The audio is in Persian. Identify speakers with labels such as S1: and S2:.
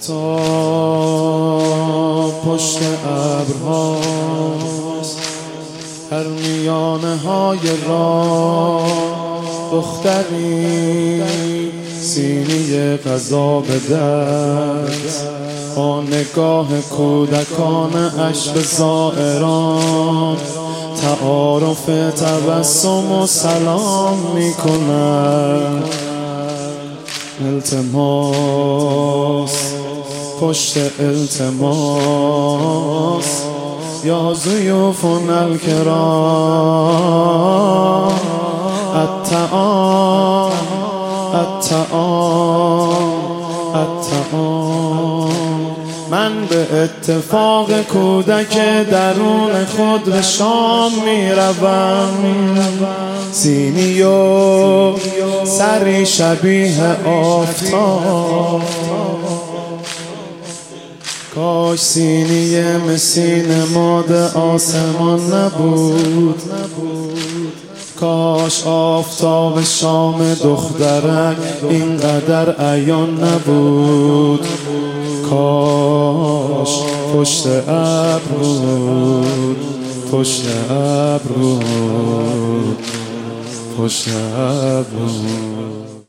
S1: تا پشت ابرهاست در میانه های راه دختری سینی غذا به دست با نگاه کودکانش به زائران تعارف تبسم و سلام می کند. التماس پشت التماس یا ضیوفنا الکرام الطعام الطعام الطعام. من به اتفاق کودک درون خود به شام می روم، سینی و سری شبیه آفتاب. کاش سینی مسین ماد آسمان نبود، کاش آفتاب شام دخترک اینقدر عیان نبود، کاش پشت ابر بود، پشت ابر بود، پشت ابر بود.